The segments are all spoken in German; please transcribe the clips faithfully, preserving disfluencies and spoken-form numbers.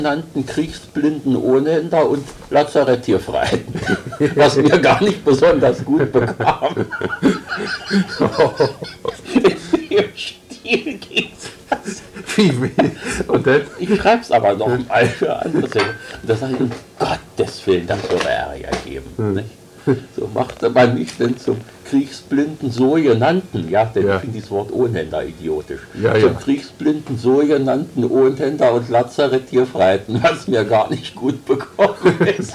nannten kriegsblinden Ohnhänder und Lazaretttierfreiten, was mir gar nicht besonders gut bekam. Im Stil geht's das. Wie, wie? Und dann? Ich schreibe es aber noch mal für andere. Und da sage ich, um Gottes Willen, das würde Ärger geben. Hm. Nicht? So machte man mich denn zum kriegsblinden Sogenannten, ja, denn Ja. ich finde dieses Wort Ohnhänder idiotisch, Ja, zum ja. kriegsblinden Sogenannten Ohnhänder und Lazaretttierfreiten, was mir gar nicht gut bekommen ist.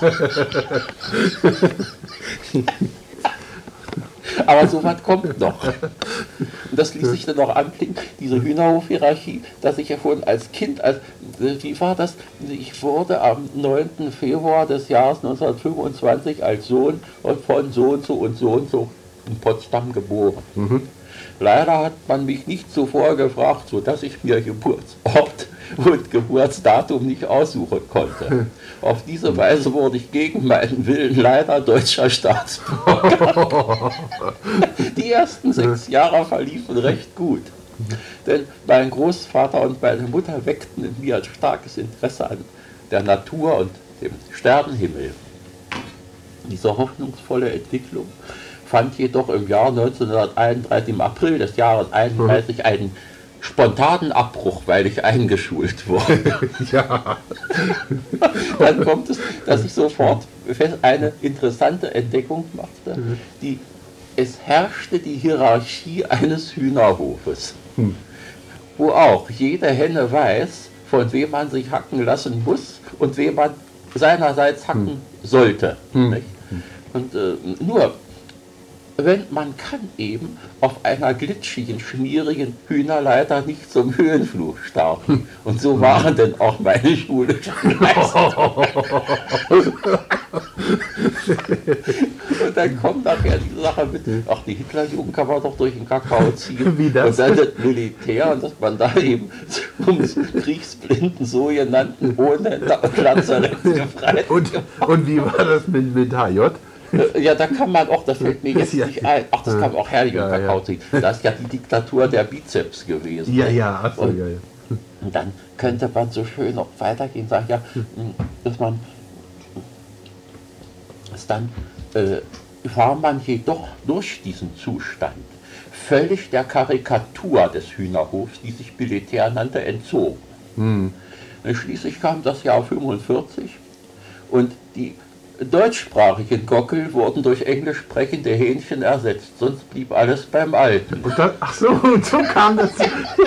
Aber so was kommt noch. Und das ließ sich dann noch anklingen, diese Hühnerhof-Hierarchie, dass ich ja vorhin als Kind, als, wie war das? Ich wurde am neunten Februar des Jahres neunzehnhundertfünfundzwanzig als Sohn von so und so und so und so in Potsdam geboren. Mhm. Leider hat man mich nicht zuvor gefragt, sodass ich mir Geburtsort und Geburtsdatum nicht aussuchen konnte. Auf diese Weise wurde ich gegen meinen Willen leider deutscher Staatsbürger. Die ersten sechs Jahre verliefen recht gut. Denn mein Großvater und meine Mutter weckten in mir ein starkes Interesse an der Natur und dem Sternenhimmel. Diese hoffnungsvolle Entwicklung fand jedoch im Jahr neunzehnhunderteinunddreißig, im April des Jahres einunddreißig, einen spontanen Abbruch, weil ich eingeschult wurde. Ja. Dann kommt es, dass ich sofort eine interessante Entdeckung machte, die es herrschte die Hierarchie eines Hühnerhofes, Hm. wo auch jede Henne weiß, von wem man sich hacken lassen muss und wem man seinerseits hacken hm. sollte. Hm. Nicht? Und äh, nur, wenn man kann eben auf einer glitschigen, schmierigen Hühnerleiter nicht zum Höhenflug starten. Und so waren denn auch meine schulischen Leistungen. Und dann kommt nachher die Sache mit, ach, die Hitlerjugend kann man doch durch den Kakao ziehen. Wie das? Und dann das Militär und dass man da eben zum kriegsblinden sogenannten Ohnhänder und Lazaretttierfreiten. Und, und wie war das mit, mit H J? Ja, da kann man auch, das fällt mir jetzt Ja. nicht ein, ach, das kann man auch herrlich im Ja, Kakao ja. ziehen. Das ist ja die Diktatur der Bizeps gewesen. Ja, ja, ach so, Und, ja, ja. und dann könnte man so schön noch weitergehen, sagen, ja, dass man, dass dann äh, war man jedoch durch diesen Zustand völlig der Karikatur des Hühnerhofs, die sich Militär nannte, entzogen. Hm. Schließlich kam das Jahr fünfundvierzig und die deutschsprachigen Gockel wurden durch englisch sprechende Hähnchen ersetzt, sonst blieb alles beim Alten. Und dann, ach so, und so kam das.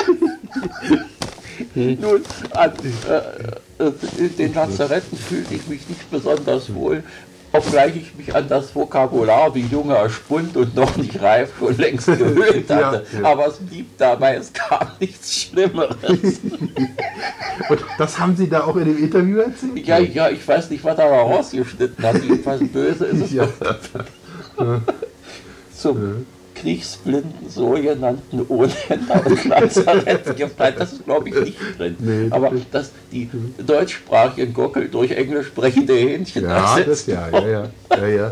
Nun, an äh, äh, in den Lazaretten fühlte ich mich nicht besonders wohl, obgleich ich mich an das Vokabular wie junger Spund und noch nicht reif schon längst gewöhnt hatte. Ja, ja. Aber es blieb dabei, es kam nichts Schlimmeres. Und das haben Sie da auch in dem Interview erzählt? Ja, ja, ich weiß nicht, was er da rausgeschnitten hat. Jedenfalls böse ist es. Ja. Zum kriegsblinden sogenannten Ohnhänder und Lazaretttierfreiten, das ist glaube ich nicht drin. Nee, aber dass die deutschsprachigen Gockel durch englisch sprechende Hähnchen Ja, das, ersetzt ja, ja, ja, ja, ja.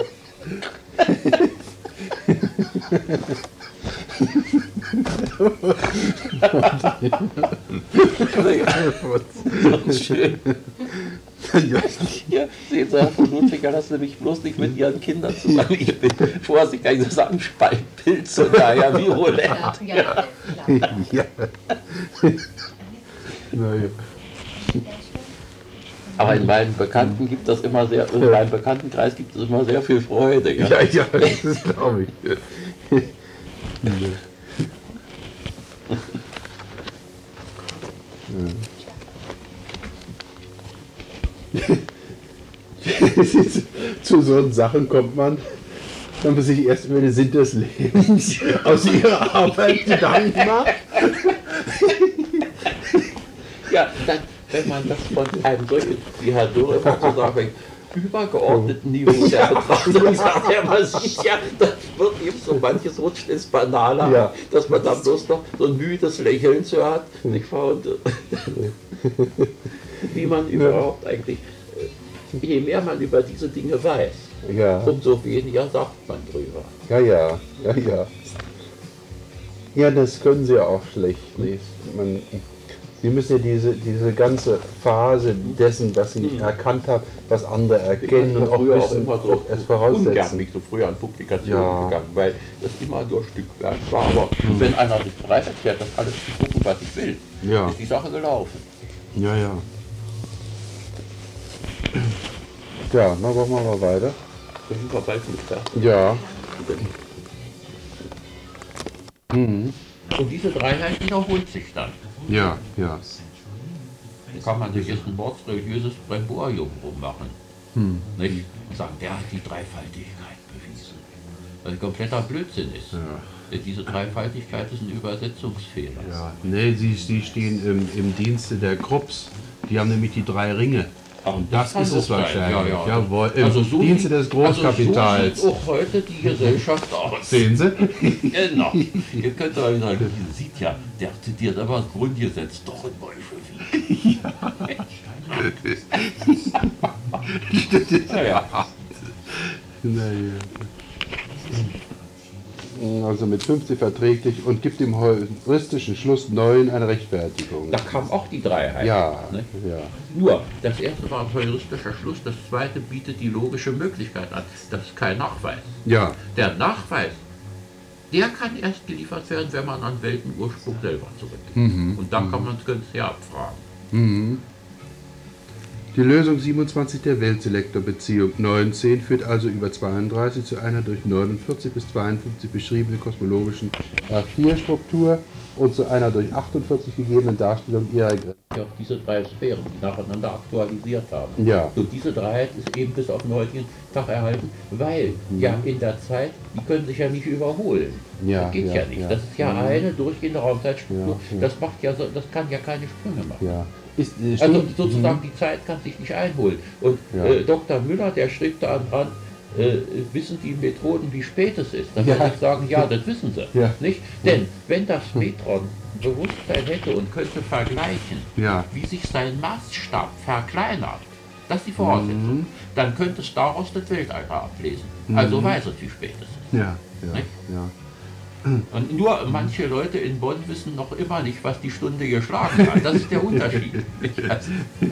wurden. Schön. Hier sehen Sie, Herr von Ludwiger, lassen Sie mich bloß nicht mit Ihren Kindern zusammen. Ich bin vorsichtig, ich sagen, Spaltpilz und daher virulent. Ja, ja, klar. Ja. Na ja. Aber in meinen Bekannten gibt es immer sehr, in meinem Bekanntenkreis gibt es immer sehr viel Freude. Ja, Ja, ja, das glaube ich. Zu so Sachen kommt man, wenn man sich erst über den Sinn des Lebens aus ihrer Arbeit Gedanken macht. ja dann, wenn man das von einem solchen, wie Herr Dürr immer so sagt, übergeordneten Niveau der Betrachtung sagt, ja, man sieht ja, das wird eben so manches rutscht ins Banale, Ja. dass man dann bloß noch so ein müdes Lächeln zu hat, nicht wahr? Und, wie man überhaupt eigentlich, je mehr man über diese Dinge weiß, Ja, umso weniger sagt man drüber. ja, ja, ja, ja. Ja, das können sie auch schlecht. Nicht? Man, sie die müssen ja diese, diese ganze Phase dessen, was sie nicht erkannt haben, was andere erkennen und auch früher auch wissen, immer so es voraussetzen. ungern nicht so früh an Publikationen Ja. gegangen, weil das immer nur Stückwerk war. Aber wenn einer sich bereit erklärt, das alles zu gucken, was ich will, Ja. ist die Sache gelaufen. Ja, ja. Ja, dann machen wir mal weiter. Das sind wir bald mit fertig. Ja. Und diese Dreiheit wiederholt sich dann. Ja, ja. Da kann man sich jetzt ein mordsreligiöses Bremborium rummachen. Hm. Nicht? Und sagen, der hat die Dreifaltigkeit bewiesen. Was ein kompletter Blödsinn ist. Ja. Diese Dreifaltigkeit ist ein Übersetzungsfehler. Ja. Nee, sie, sie stehen im, im Dienste der Krupps. Die haben nämlich die drei Ringe. Ach, Und das kann ist es auch sein. wahrscheinlich. Ja, ja. Jawohl, im Also so Dienste sieht- des Großkapitals. Also so sieht auch heute die Gesellschaft aus. Sehen Sie? Genau. Ihr könnt aber sagen, ihr seht ja, der zitiert aber das Grundgesetz, doch ein Bolschewik. Ja, ja. Naja. Also mit fünfzig verträglich und gibt dem heuristischen Schluss neun eine Rechtfertigung. Da kam auch die Dreiheit. Ja, Ne? ja. Nur, das erste war ein heuristischer Schluss, das zweite bietet die logische Möglichkeit an. Das ist kein Nachweis. Ja, Der Nachweis, der kann erst geliefert werden, wenn man an Weltenursprung selber zurückgeht. Und dann kann man es ganz sehr abfragen. die Lösung siebenundzwanzig der Weltselektorbeziehung neunzehn führt also über zweiunddreißig zu einer durch neunundvierzig bis zweiundfünfzig beschriebenen kosmologischen R vier Struktur und zu einer durch achtundvierzig gegebenen Darstellung ihrer Grenzen. Ja, auch diese drei Sphären, die nacheinander aktualisiert haben. Ja. So, diese Dreiheit ist eben bis auf den heutigen Tag erhalten, weil ja in der Zeit, die können sich ja nicht überholen. Ja, das geht ja, ja, nicht. ja. Das ist ja Mhm. eine durchgehende Raumzeitstruktur. Ja, ja. Das macht ja so, das kann ja keine Sprünge machen. Ja. Ist, äh, Also stimmt. sozusagen die Zeit kann sich nicht einholen. Und Ja. äh, Doktor Müller, der schrieb da dran, äh, wissen die Methoden, wie spät es ist? Dann Ja. würde ich sagen, ja, das wissen sie. Ja. Nicht? Denn wenn das Metron Bewusstsein hätte und könnte vergleichen, Ja. wie sich sein Maßstab verkleinert, das ist die Voraussetzung, dann könnte es daraus das Weltalter ablesen. Also weiß es, wie spät es ist. Ja, ja, Nicht? ja. Und nur manche Leute in Bonn wissen noch immer nicht, was die Stunde geschlagen hat. Das ist der Unterschied. Also,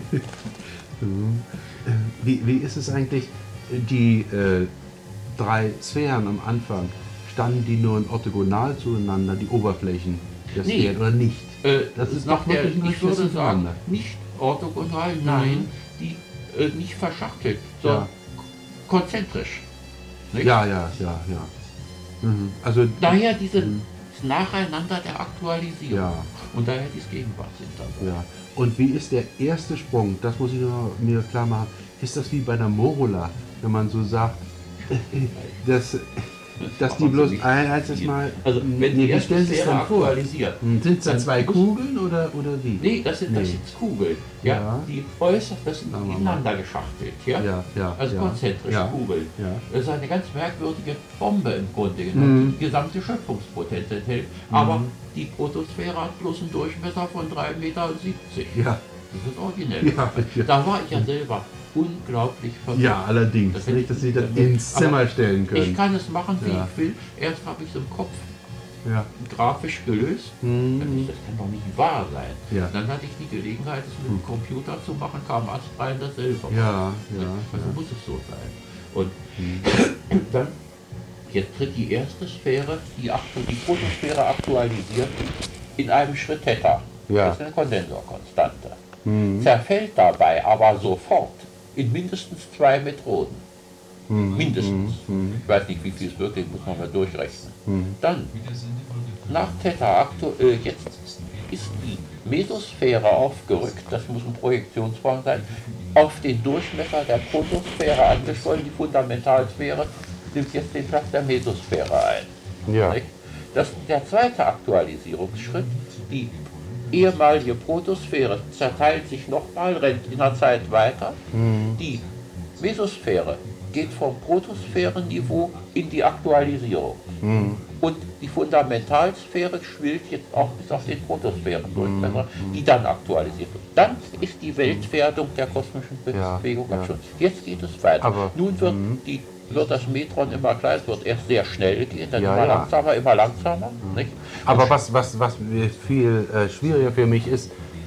Wie, wie ist es eigentlich, die äh, drei Sphären am Anfang, standen die nur orthogonal zueinander, die Oberflächen der Nee. Sphären, oder nicht? Äh, Das ist nach doch wirklich der, nur ich würde fest sagen, miteinander. nicht orthogonal, nein, die äh, nicht verschachtelt, sondern Ja. konzentrisch. Nicht? Ja, ja, ja, ja. Mhm. Also, Daher diese das Nacheinander der Aktualisierung Ja. und daher dieses Gegenwartsintervall. ja. Und wie ist der erste Sprung? Das muss ich noch mir klar machen. Ist das wie bei einer Morula, wenn man so sagt, dass, dass die bloß ein einziges Mal. Also wenn Nee, die wie erste stellen Sie es Sphäre dann vor? aktualisiert, Sind es da dann zwei muss- Kugeln oder, oder wie? nee, das sind, das Nee. sind Kugeln, ja, Ja. die äußerst, das sind Sagen wir mal. ineinander geschachtelt, ja, Ja, ja, also ja. konzentrisch Ja. Kugeln. Ja. Das ist eine ganz merkwürdige Bombe im Grunde genommen, Mhm. die die gesamte Schöpfungspotenz enthält, aber die Protosphäre hat bloß einen Durchmesser von drei Meter siebzig. Ja, Das ist originell. Ja, ja. Da war ich ja selber unglaublich verwirrt. ja, allerdings. Das Nicht, dass Sie das Aber ins Zimmer stellen können. Ich kann es machen, wie Ja. ich will. Erst habe ich es im Kopf Ja. grafisch gelöst. Mhm. Das ist- Das kann doch nicht wahr sein. Ja. Dann hatte ich die Gelegenheit, es mit dem Computer zu machen, kam astrein dasselbe. Ja, ja. Also muss es so sein. Und dann, jetzt tritt die erste Sphäre, die, aktu- die Protosphäre aktualisiert, in einem Schritt Theta. Ja. Das ist eine Kondensorkonstante. Zerfällt dabei aber sofort in mindestens zwei Metronen. Mindestens. Ich weiß nicht, wie viel es wirklich, muss man mal durchrechnen. Dann, nach Theta, aktu äh, jetzt ist die Mesosphäre aufgerückt, das muss ein Projektionsform sein, auf den Durchmesser der Protosphäre angeschwollen, die Fundamentalsphäre nimmt jetzt den Platz der Mesosphäre ein. Ja. Nicht? Das ist der zweite Aktualisierungsschritt. Die ehemalige Protosphäre zerteilt sich nochmal, rennt in der Zeit weiter. Die Mesosphäre geht vom Protosphärenniveau in die Aktualisierung. Und die Fundamentalsphäre schwillt jetzt auch bis auf den Protosphärendurchmesser, die dann aktualisiert wird. Dann ist die Weltwerdung der kosmischen Ja, Bewegung ja. abgeschlossen. Jetzt geht es weiter. Aber- Nun wird, die, wird das Metron immer kleiner, es wird erst sehr schnell gehen, dann Ja, immer ja. langsamer, immer langsamer. Nicht? Aber was, was, was viel äh, schwieriger für mich ist,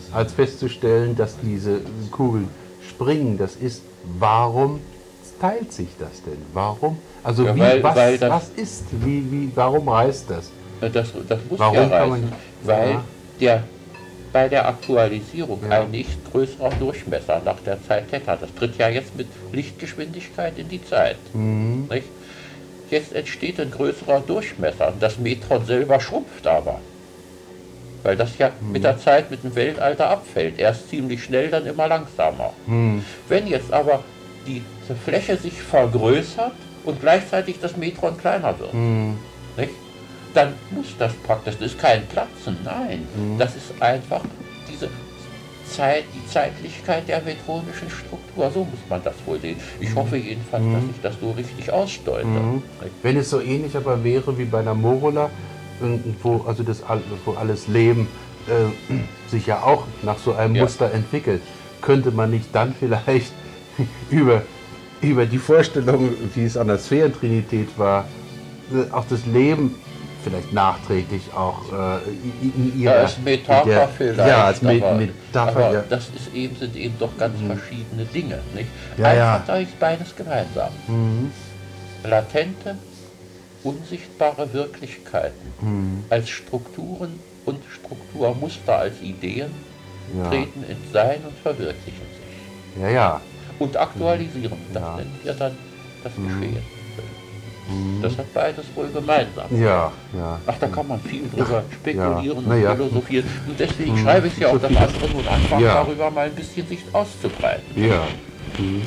als festzustellen, dass diese Kugeln springen. Das ist, warum teilt sich das denn? Warum? Also Ja, wie, weil- was, weil das- was ist? Wie, wie, warum reißt das? Das, das muss Warum ja kann man- reißen, weil ja. der, bei der Aktualisierung Ja. ein nicht größerer Durchmesser nach der Zeit Theta, das tritt ja jetzt mit Lichtgeschwindigkeit in die Zeit. Mhm. Nicht? Jetzt entsteht ein größerer Durchmesser, das Metron selber schrumpft aber. Weil das ja Mhm. mit der Zeit, mit dem Weltalter abfällt. Erst ziemlich schnell, dann immer langsamer. Mhm. Wenn jetzt aber die Fläche sich vergrößert und gleichzeitig das Metron kleiner wird, Mhm. nicht? Dann muss das praktisch, das ist kein Platzen, nein, Mhm. das ist einfach diese Zeit, die Zeitlichkeit der metronischen Struktur, so muss man das wohl sehen. Ich hoffe jedenfalls, dass ich das so richtig ausdeute. Mhm. Nicht? Wenn es so ähnlich aber wäre wie bei einer Morula, wo, also das, all- wo alles Leben äh, sich ja auch nach so einem Ja. Muster entwickelt, könnte man nicht dann vielleicht über, über die Vorstellung, wie es an der Sphärentrinität war, äh, auch das Leben vielleicht nachträglich auch äh, in, in ihrer... Ja, als Metapher in der- vielleicht, Ja, als Me aber, Metapher, aber ja. das ist eben, sind eben doch ganz verschiedene Dinge. Nicht? Ja, Eins ja. hat eigentlich beides gemeinsam. Mhm. Latente, unsichtbare Wirklichkeiten Mhm. als Strukturen und Strukturmuster als Ideen Ja. treten ins Sein und verwirklichen sich. Ja, ja. Und aktualisieren, das Ja. nennen wir dann das Geschehen. Das hat beides wohl gemeinsam. Ja, ja. Ach, da kann man viel drüber spekulieren Na und ja. philosophieren. Und deswegen schreibe ich ja auch das andere nun einfach Ja. darüber mal ein bisschen sich auszubreiten. Ja. Mhm.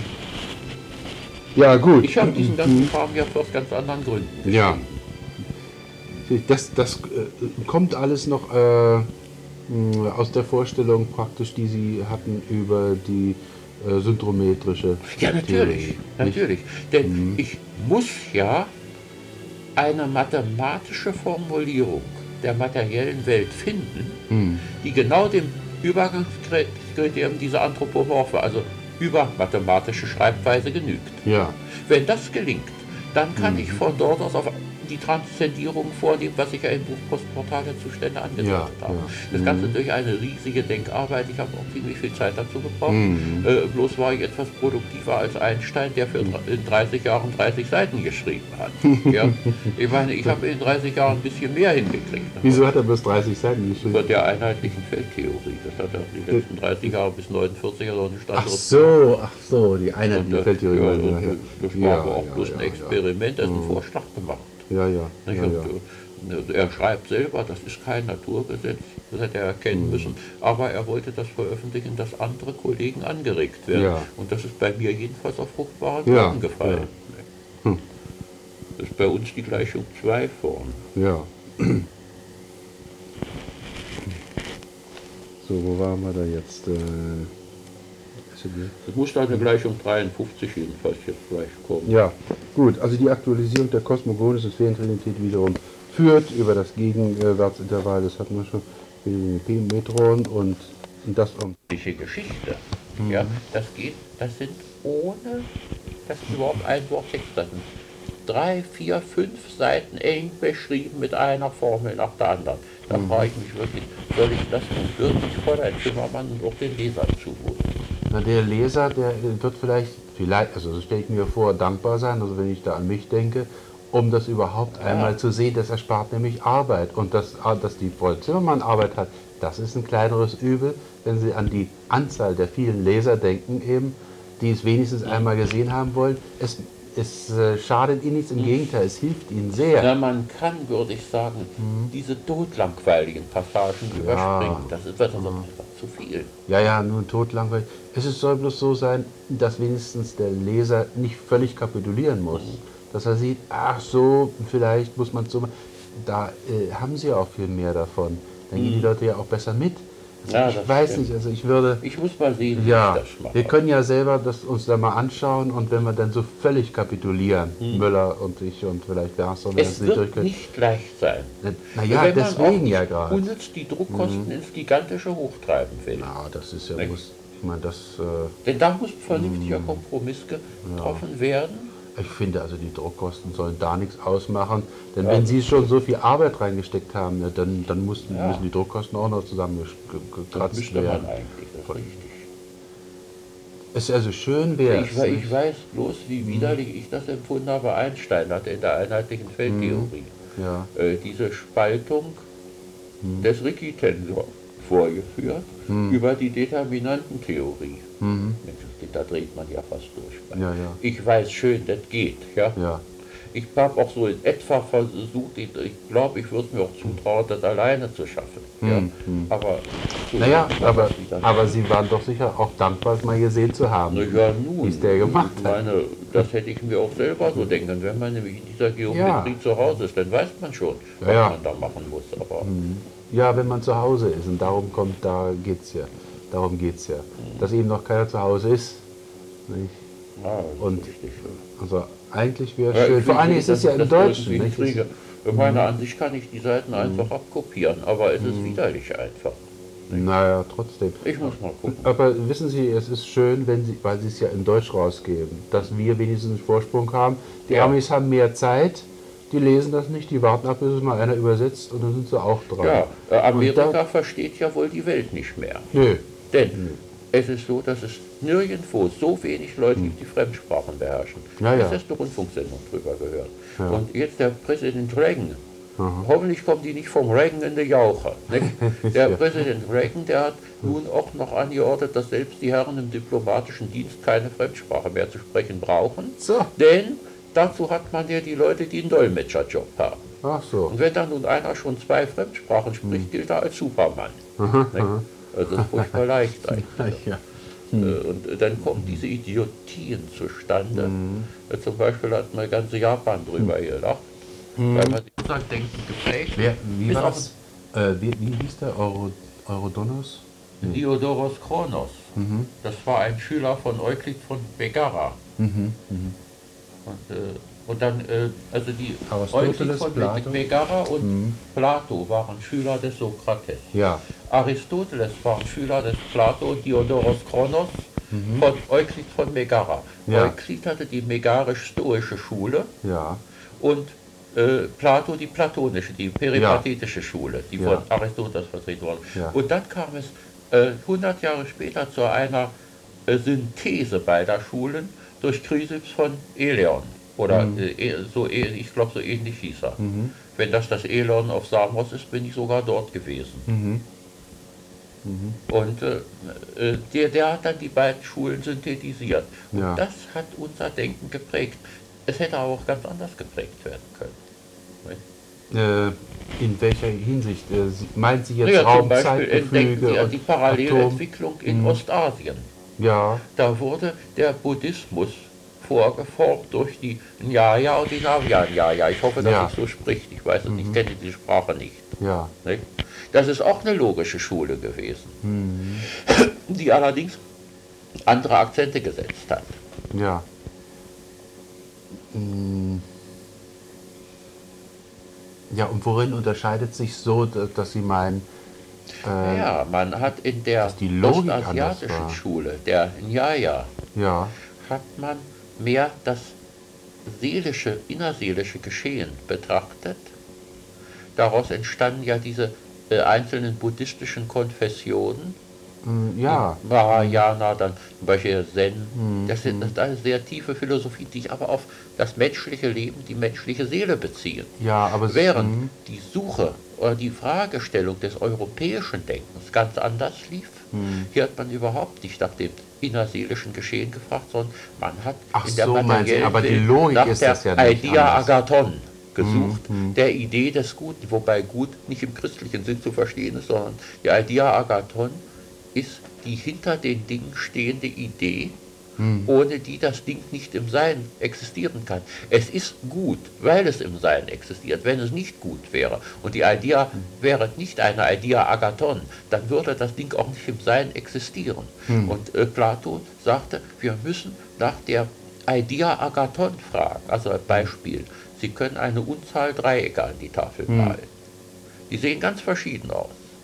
Ja, gut. Ich habe diesen ganzen Kram ja aus ganz anderen Gründen. Ja. Das, das äh, kommt alles noch äh, mh, aus der Vorstellung praktisch, die Sie hatten über die äh, syndrometrische Ja, natürlich, Theorie. natürlich. Denn ich muss ja eine mathematische Formulierung der materiellen Welt finden, Hm. die genau dem Übergangskriterium dieser Anthropomorphe, also übermathematische Schreibweise, genügt. Ja. Wenn das gelingt, dann kann ich von dort aus auf die Transzendierung vornehmen, was ich ja im Buch Postportale Zustände angedeutet Ja, habe. ja. Das Ganze durch eine riesige Denkarbeit. Ich habe auch ziemlich viel Zeit dazu gebraucht. Mhm. Äh, bloß war ich etwas produktiver als Einstein, der für in dreißig Jahren dreißig Seiten geschrieben hat. Ja? Ich meine, ich habe in dreißig Jahren ein bisschen mehr hingekriegt. Wieso hat er bis dreißig Seiten geschrieben? Über der einheitlichen Feldtheorie. Das hat er die letzten dreißig Jahre bis neunundvierzig oder eine Ach Standort. so, ach so, die Und, einheitliche äh, Feldtheorie. ja, Ja, und, ja, äh, Das war ja, aber auch ja, bloß ja, ein ja. Experiment, er ist ein Vorschlag gemacht. Ja, ja, Nicht? ja, Und, ja. äh, er schreibt selber, das ist kein Naturgesetz, das hätte er erkennen Mhm. müssen. Aber er wollte das veröffentlichen, dass andere Kollegen angeregt werden. Ja. Und das ist bei mir jedenfalls auf fruchtbaren Ja, Boden gefallen. Hm. Das ist bei uns die Gleichung zwei Form. Ja. So, wo waren wir da jetzt? Äh, Es muss da eine Gleichung dreiundfünfzig jedenfalls jetzt gleich kommen. Ja, gut. Also die Aktualisierung der kosmogonischen Sphärentrinität wiederum führt über das Gegenwartsintervall, das hatten wir schon, P-Metron und das um. Geschichte. Ja, das geht, das sind ohne, dass überhaupt ein Wort Text da sind. Drei, vier, fünf Seiten eng beschrieben mit einer Formel nach der anderen. Da frage ich mich wirklich, soll ich das nun wirklich Fräulein Zimmermann und auch den Lesern zumuten? Na, der Leser, der wird vielleicht, vielleicht, also so stelle ich mir vor, dankbar sein, also wenn ich da an mich denke, um das überhaupt Ja. einmal zu sehen, das erspart nämlich Arbeit. Und das, dass die Frau Zimmermann Arbeit hat, das ist ein kleineres Übel, wenn Sie an die Anzahl der vielen Leser denken eben, die es wenigstens einmal gesehen haben wollen. Es, es äh, schadet Ihnen nichts, im Gegenteil, es hilft Ihnen sehr. Ja, man kann, würde ich sagen, diese totlangweiligen Passagen überspringen. Das ist das einfach zu viel. Ja, ja, nun totlangweilig. Es ist, soll bloß so sein, dass wenigstens der Leser nicht völlig kapitulieren muss. Dass er sieht, ach so, vielleicht muss man es so machen. Da äh, haben sie ja auch viel mehr davon. Dann gehen die Leute ja auch besser mit. Also Ja, ich das weiß stimmt. nicht, also ich würde... Ich muss mal sehen, wie Ja, ich das mache. wir können ja selber das uns da mal anschauen und wenn wir dann so völlig kapitulieren, Müller und ich und vielleicht Werner, wenn es es nicht wird durchgeht. nicht leicht sein. Naja, Wenn man deswegen auch ja nicht gerade. unnütz die Druckkosten ins Gigantische hochtreiben will. Ja, das ist ja, Nicht? muss, ich meine, das... Äh, Denn da muss ein vernünftiger Kompromiss getroffen werden. Ich finde also, die Druckkosten sollen da nichts ausmachen, denn Ja. wenn Sie schon so viel Arbeit reingesteckt haben, ne, dann, dann mussten, Ja. müssen die Druckkosten auch noch Das zusammengekratzt müsste man werden. eigentlich, das ist richtig. Es ist also schön wäre Ich, we- ich weiß bloß, wie widerlich ich das empfunden habe. Einstein hatte in der einheitlichen Feldtheorie Ja. äh, diese Spaltung des Ricci-Tensors vorgeführt über die Determinantentheorie. Mhm. Mensch, da dreht man ja fast durch. bei. Ja, ja. Ich weiß schön, das geht. Ja? Ja. Ich habe auch so in etwa versucht, ich, ich glaube, ich würde es mir auch zutrauen, das alleine zu schaffen. Ja? Aber so Naja, sieht man aber, das wieder. aber Sie waren doch sicher auch dankbar, es mal gesehen zu haben. Na ja, nun, wie es der gemacht ich hat. meine, das hätte ich mir auch selber so denken können. Wenn man nämlich in dieser Geometrie zu Hause ist, dann weiß man schon, was Ja, ja. man da machen muss. Aber Ja, wenn man zu Hause ist und darum kommt, da geht's ja. Darum geht's ja. Dass eben noch keiner zu Hause ist. Nicht? ja, das ist Und- richtig schön. Also eigentlich wäre Ja, es schön. ich Vor will allem nicht, ist es dass ja ich im das Deutschen. irgendwie Nicht? kriege. Meiner Ansicht kann ich die Seiten einfach abkopieren, aber es ist widerlich einfach. Naja, trotzdem. Ich muss mal gucken. Aber wissen Sie, es ist schön, wenn Sie, weil Sie es ja in Deutsch rausgeben, dass wir wenigstens einen Vorsprung haben. Die Ja. Amis haben mehr Zeit, die lesen das nicht, die warten ab, bis es mal einer übersetzt und dann sind sie auch dran. Ja, äh, Amerika Und da- versteht ja wohl die Welt nicht mehr. Nö. Denn es ist so, dass es nirgendwo so wenig Leute gibt, die Fremdsprachen beherrschen. Ja, ja. Das hast du Rundfunksendung drüber gehört. Ja. Und jetzt der Präsident Reagan. Hoffentlich kommen die nicht vom Reagan in die Jauche. Nicht? Der Ja. Präsident Reagan, der hat nun auch noch angeordnet, dass selbst die Herren im diplomatischen Dienst keine Fremdsprache mehr zu sprechen brauchen. So. Denn dazu hat man ja die Leute, die einen Dolmetscherjob haben. Ach so. Und wenn dann nun einer schon zwei Fremdsprachen spricht, gilt er als Supermann. Nicht? Also das ist furchtbar leicht eigentlich. Ja. Äh, Und äh, dann kommen diese Idiotien zustande. Äh, Zum Beispiel hat man ganze Japan drüber gelacht, weil man unser Denken geprägt Wer, wie Bis war auf das? Äh, wie, wie hieß der? Euro, Eurodonos? Diodoros Kronos. Das war ein Schüler von Euklid von Megara. Und, äh, und dann, äh, also die Aristoteles, Euklid von Plato. Megara und Plato waren Schüler des Sokrates. Ja. Aristoteles war ein Schüler des Plato, Diodoros Kronos, von Euklid von Megara. Ja. Euklid hatte die megarisch-stoische Schule Ja. und äh, Plato die platonische, die peripatetische Schule, die Ja. von Aristoteles vertreten wurde. Ja. Und dann kam es äh, hundert Jahre später zu einer äh, Synthese beider Schulen durch Chrysippos von Eleon. Oder äh, so, äh, ich glaube, so ähnlich hieß er. Wenn das das Eleon auf Samos ist, bin ich sogar dort gewesen. Und äh, äh, der, der hat dann die beiden Schulen synthetisiert. Und Ja. das hat unser Denken geprägt. Es hätte aber auch ganz anders geprägt werden können. Nicht? Äh, in welcher Hinsicht? Äh, Sie- meinen Sie jetzt Naja, zum Raum, Beispiel entdecken Zeitgefüge Sie ja und die Atom? Parallelentwicklung in Ostasien. Ja. Da wurde der Buddhismus vorgeformt durch die Nyaya und die Navya-Nyaya. Ich hoffe, dass Ja. es so spricht. Ich weiß es nicht, ich kenne die Sprache nicht. Ja. Nicht? Das ist auch eine logische Schule gewesen, die allerdings andere Akzente gesetzt hat. Ja. Mm. Ja, und worin unterscheidet sich so, da- dass Sie meinen, äh, Ja, man hat in der dass die Logik anders ostasiatischen war. Schule, der Nyaya, ja, hat man mehr das seelische, innerseelische Geschehen betrachtet. Daraus entstanden ja diese äh, einzelnen buddhistischen Konfessionen, mm, ja, Mahayana, dann zum Beispiel Zen. Das sind das ist eine sehr tiefe Philosophie, die sich aber auf das menschliche Leben, die menschliche Seele beziehen. ja, aber es- Während mm, die Suche oder die Fragestellung des europäischen Denkens ganz anders lief. Hier hat man überhaupt nicht nach dem innerseelischen Geschehen gefragt, sondern man hat Ach in der so, meinen Sie, materiellen aber die Welt Logik nach ist der das ja nicht Idea anders. Agathon gesucht, der Idee des Guten, wobei Gut nicht im christlichen Sinn zu verstehen ist, sondern die Idea Agathon ist die hinter den Dingen stehende Idee, ohne die das Ding nicht im Sein existieren kann. Es ist gut, weil es im Sein existiert. Wenn es nicht gut wäre und die Idea wäre nicht eine Idea Agathon, dann würde das Ding auch nicht im Sein existieren. Und äh, Plato sagte, wir müssen nach der Idea Agathon fragen. Also ein Beispiel. Sie können eine Unzahl Dreiecke an die Tafel malen. Die sehen ganz verschieden aus.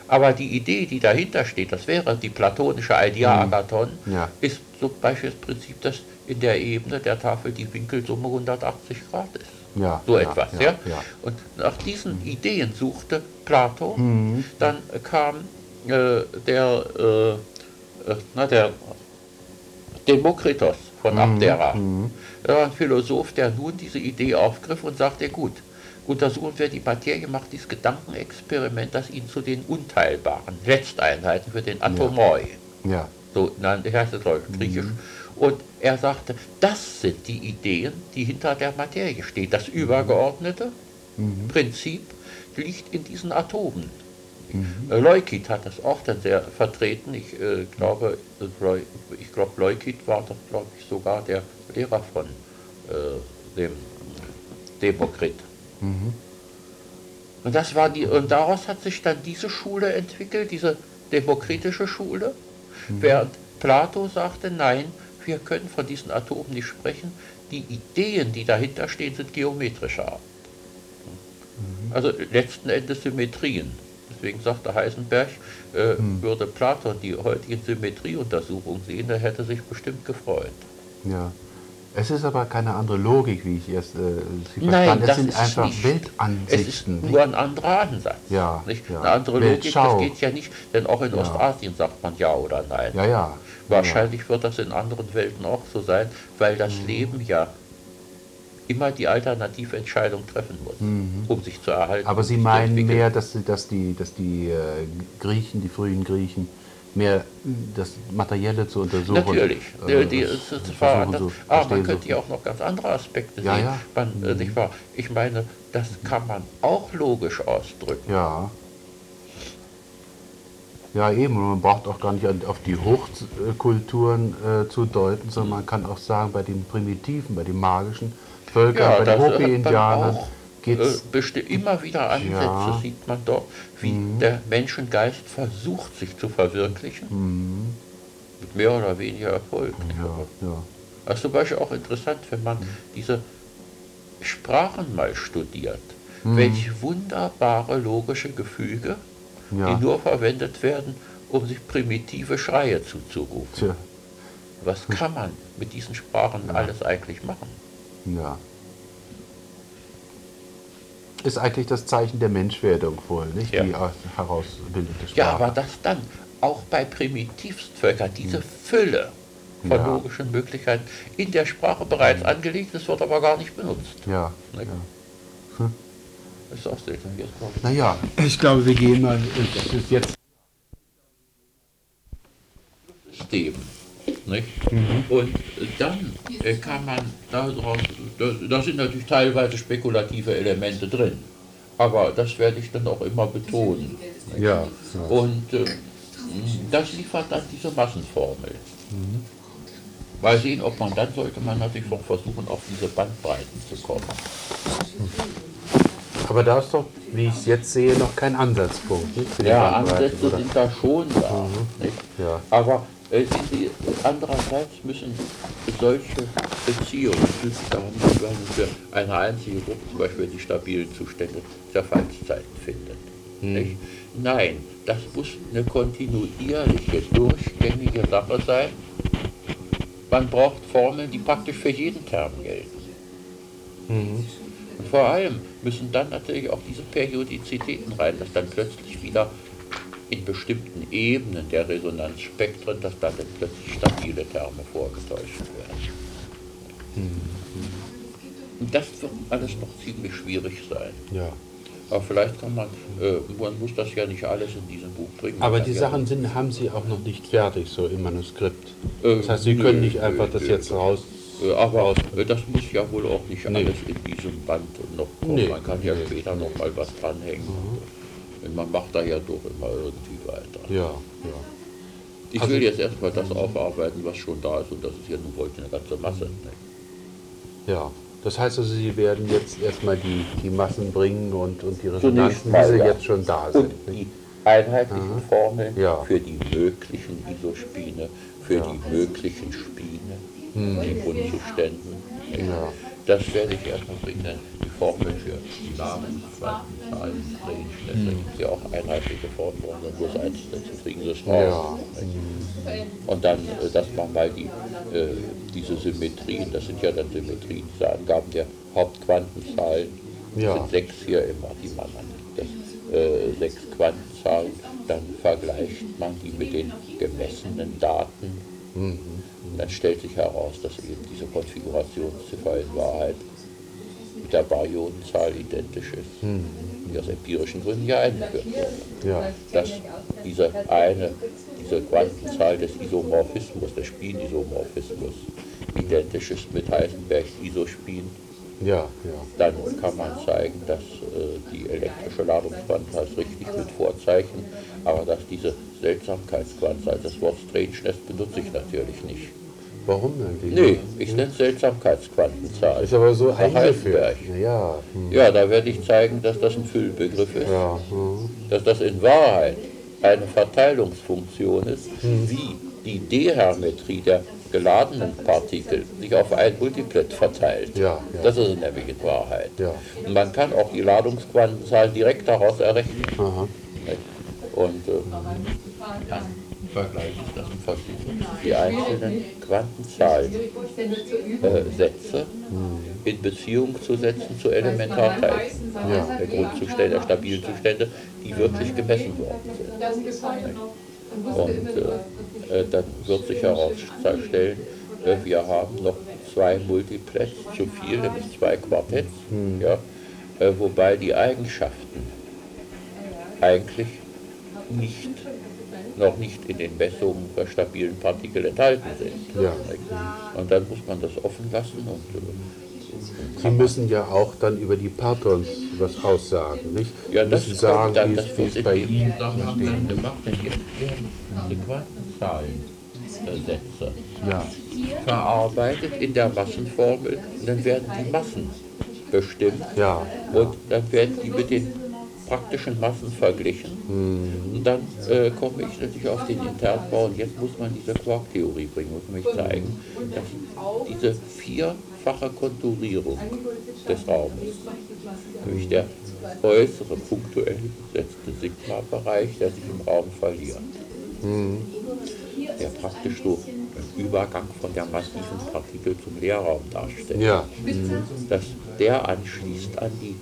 Aber die Idee, die dahinter steht, das wäre die platonische Idealagathon, Ja. ist zum Beispiel das Prinzip, dass in der Ebene der Tafel die Winkelsumme hundertachtzig Grad ist. Ja, So ja, etwas, ja, ja, ja. Und nach diesen Ideen suchte Plato. Mhm. Dann kam äh, der, äh, äh, na, der Demokritos von Abdera. Mhm. Er war ein Philosoph, der nun diese Idee aufgriff und sagte, gut, untersuchen wir die Materie, macht dieses Gedankenexperiment, das ihn zu den unteilbaren Letzteinheiten für den Atomoi, Ja. so nannte er es, glaube ich, griechisch. Und er sagte, das sind die Ideen, die hinter der Materie stehen. Das übergeordnete Prinzip liegt in diesen Atomen. Mhm. Äh, Leukid hat das auch dann sehr vertreten. Ich äh, glaube, äh, Leu- ich glaube, Leukid war doch, glaube ich, sogar der Lehrer von äh, dem Demokrit. Mhm. Und das war die, und daraus hat sich dann diese Schule entwickelt, diese demokritische Schule, während Plato sagte, nein, wir können von diesen Atomen nicht sprechen, die Ideen, die dahinter stehen, sind geometrischer Art. Also letzten Endes Symmetrien. Deswegen sagte Heisenberg, äh, würde Platon die heutigen Symmetrieuntersuchungen sehen, er hätte sich bestimmt gefreut. Ja. Es ist aber keine andere Logik, wie ich erst äh, Sie Nein, verstanden. Es das sind ist einfach nicht. Es ist Weltansichten. nur ein anderer Ansatz. Ja, Nicht? ja. Eine andere Logik, Weltschau. das geht ja nicht, denn auch in Ja. Ostasien sagt man ja oder nein. Ja, ja. Wahrscheinlich wird das in anderen Welten auch so sein, weil das Leben ja immer die Alternativentscheidung treffen muss, um sich zu erhalten. Aber um Sie sich zu meinen entwickeln. mehr, dass, sie- dass die, dass die äh, Griechen, die frühen Griechen, mehr das Materielle zu untersuchen. Natürlich, äh, die, die, das es, es versuchen war anders. zu Aber man verstehen, könnte so- ja auch noch ganz andere Aspekte Ja, sehen. ja. Man, äh, nicht wahr? Ich meine, das kann man auch logisch ausdrücken. Ja. Ja, eben. Und man braucht auch gar nicht an- auf die Hochkulturen äh, zu deuten, sondern man kann auch sagen, bei den Primitiven, bei den magischen Völkern, bei den das hat man Hopi-Indianern auch, geht äh, es. besti- immer wieder Ansätze Ja. Mhm. sieht man dort, wie der Menschengeist versucht, sich zu verwirklichen. Mit mehr oder weniger Erfolg. Ja, ja. Das ist zum Beispiel auch interessant, wenn man diese Sprachen mal studiert. Welch wunderbare logische Gefüge, Ja. die nur verwendet werden, um sich primitive Schreie zuzurufen. Tja, Was kann man mit diesen Sprachen alles eigentlich machen? ja. Ist eigentlich das Zeichen der Menschwerdung wohl, nicht? Ja. Die aus- herausbildete Sprache. Ja, aber das dann auch bei Primitivstvölkern, diese Fülle von Ja. logischen Möglichkeiten in der Sprache bereits angelegt ist, wird aber gar nicht benutzt. Ja. Nicht? ja. Das ist auch selten. Jetzt glaube ich. Naja, ich glaube, wir gehen mal. Das ist jetzt. System. Nicht? Und dann äh, kann man daraus, da, da sind natürlich teilweise spekulative Elemente drin, aber das werde ich dann auch immer betonen. Ja. ja. Und äh, das liefert dann diese Massenformel. Mal sehen, ob man dann sollte man natürlich auch versuchen, auf diese Bandbreiten zu kommen. Aber da ist doch, wie ich es jetzt sehe, noch kein Ansatzpunkt. Nicht? Für die Ja, Bandbreite, Ansätze oder? sind da schon da. Nicht? Ja. Aber äh, die, andererseits müssen solche Beziehungen nicht werden für eine einzige Gruppe, zum Beispiel die stabilen Zustände Zerfallszeiten findet. Nicht? Nein, das muss eine kontinuierliche, durchgängige Sache sein. Man braucht Formeln, die praktisch für jeden Term gelten. Und vor allem müssen dann natürlich auch diese Periodizitäten rein, dass dann plötzlich wieder in bestimmten Ebenen der Resonanzspektren, dass dann plötzlich stabile Terme vorgetäuscht werden. Und das wird alles noch ziemlich schwierig sein. Ja. Aber vielleicht kann man, äh, man muss das ja nicht alles in diesem Buch bringen. Aber Man die kann ja- Sachen sind, haben Sie auch noch nicht fertig, so im Manuskript. Äh, Das heißt, Sie nö, können nicht nö, einfach das nö. jetzt raus. Äh, Aber raus. äh, das muss ja wohl auch nicht Nee. alles in diesem Band noch kommen. Nee. Man kann ja Nee. später noch mal was dranhängen. Und man macht da ja doch immer irgendwie weiter. Ja, ja. Ich Also- will jetzt erstmal das aufarbeiten, was schon da ist. Und das ist ja nun wohl eine ganze Masse. Ne? Ja. Das heißt also, Sie werden jetzt erstmal die, die Massen bringen und, und die Zunächst Resonanzen, mal, wie sie ja. jetzt schon da Und sind. die einheitlichen Formeln Ja. für die möglichen Isospine, für Ja. die möglichen Spine in Grundzuständen. Ja. Das werde ich erstmal bringen. Denn die Formel für die Ladung, Quantenzahlen, Drehschnelle, gibt es ja auch einheitliche Formeln, wenn bloß einsetzen, kriegen sie es raus. Ja. Und dann, äh, dass man mal die, äh, diese Symmetrien, das sind ja dann Symmetrien, diese Angaben der Hauptquantenzahlen, Ja. sind sechs hier immer, die man annimmt, das, äh, sechs Quantenzahlen, dann vergleicht man die mit den gemessenen Daten. Mhm. Und dann stellt sich heraus, dass eben diese Konfigurationsziffer in Wahrheit mit der Baryonenzahl identisch ist, Mhm. die aus empirischen Gründen ja eingeführt wurde. Ja. Dass diese eine, diese Quantenzahl des Isomorphismus, des Spin-Isomorphismus, identisch ist mit Heisenbergs Isospin, Ja, ja. dann kann man zeigen, dass äh, die elektrische Ladungsquantenzahl ist richtig mit Vorzeichen, aber dass diese Seltsamkeitsquantenzahl, das Wort Strangeness benutze ich natürlich nicht. Warum denn? Nee, ich nenne es Seltsamkeitsquantenzahl. Ist aber so Nach eingeführt. Heisenberg. Ja. Hm. Ja, da werde ich zeigen, dass das ein Füllbegriff ist, Ja. Hm. dass das in Wahrheit eine Verteilungsfunktion ist, wie die Dehermetrie der geladenen Partikel sich auf ein Multiplet verteilt. Ja, ja. Das ist es nämlich in Wahrheit. Ja. Und man kann auch die Ladungsquantenzahl direkt daraus errechnen. Aha. Und ähm, dann vergleiche ich das und versuche, die einzelnen Quantenzahlsätze äh, in Beziehung zu setzen zu Elementarteilen Ja. der Grundzustände, der stabilen Zustände, die wirklich gemessen worden sind. Und äh, äh, dann wird sich herausstellen, äh, wir haben noch zwei Multiplets zu viel, nämlich zwei Quartetts, ja, äh, wobei die Eigenschaften eigentlich nicht, noch nicht in den Messungen der stabilen Partikel enthalten sind. Ja. Und dann muss man das offen lassen und äh, Sie müssen ja auch dann über die Partons was aussagen, nicht? ja, Sie das müssen sagen, dann, wie das es, wie wird es in bei dem Ihnen Zusammenhang steht. dann gemacht, denn jetzt werden diese Quantenzahlensätze Ja. verarbeitet in der Massenformel und dann werden die Massen bestimmt Ja. und dann werden die mit den praktischen Massen verglichen. Hm. Und dann äh, komme ich natürlich auf den Internbau und jetzt muss man diese Quark-Theorie bringen, muss man zeigen, dass diese vierfache Konturierung des Raumes, nämlich der äußere punktuell besetzte Sigma-Bereich, der sich im Raum verliert, Hm. der praktisch so einen Übergang von der massiven Partikel zum Leerraum darstellt, Ja. dass der anschließt an die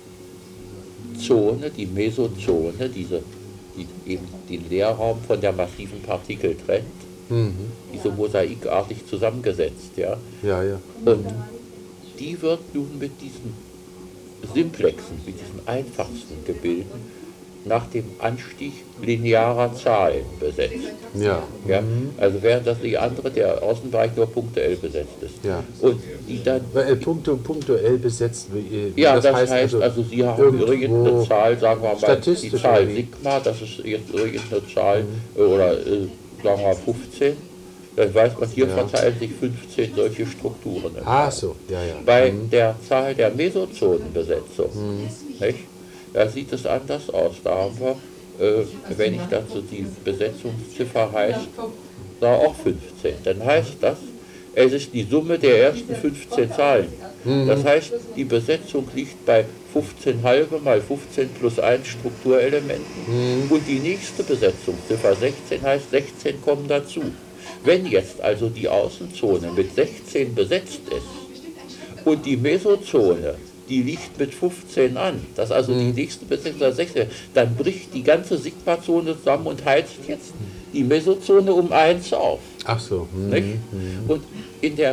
Zone, die Mesozone, diese, die eben den Leerraum von der massiven Partikel trennt, Mhm. die so mosaikartig zusammengesetzt, ja. Ja, ja. Und die wird nun mit diesen Simplexen, mit diesen einfachsten Gebilden, nach dem Anstieg linearer Zahlen besetzt. Ja. Ja? Also während das die andere, der Außenbereich nur punktuell besetzt ist. Ja. Und die dann, Weil, äh, punktu, punktuell besetzt. Wie, ja, das, das, heißt, heißt, also, also Sie haben irgendwo irgendeine Zahl, sagen wir mal, die statistisch Zahl oder wie? Sigma, das ist jetzt irgendeine Zahl, äh, oder äh, sagen wir mal fünfzehn, dann weiß man, hier Ja. verteilen sich fünfzehn solche Strukturen. im Ah, Raum. so. Ja, ja. Bei Mhm. der Zahl der Mesozonenbesetzung, nicht? Da sieht es anders aus. Da haben wir, äh, wenn ich dazu die Besetzungsziffer heißt, da auch fünfzehn. Dann heißt das, es ist die Summe der ersten fünfzehn Zahlen. Das heißt, die Besetzung liegt bei fünfzehn halbe mal fünfzehn plus eins Strukturelementen. Und die nächste Besetzungsziffer sechzehn heißt, sechzehn kommen dazu. Wenn jetzt also die Außenzone mit sechzehn besetzt ist und die Mesozone, die liegt mit fünfzehn an, das ist also die nächste Besetzung sechzehn, dann bricht die ganze Sigma-Zone zusammen und heizt jetzt die Mesozone um eins auf. Ach so. Mhm. Nicht? Und in der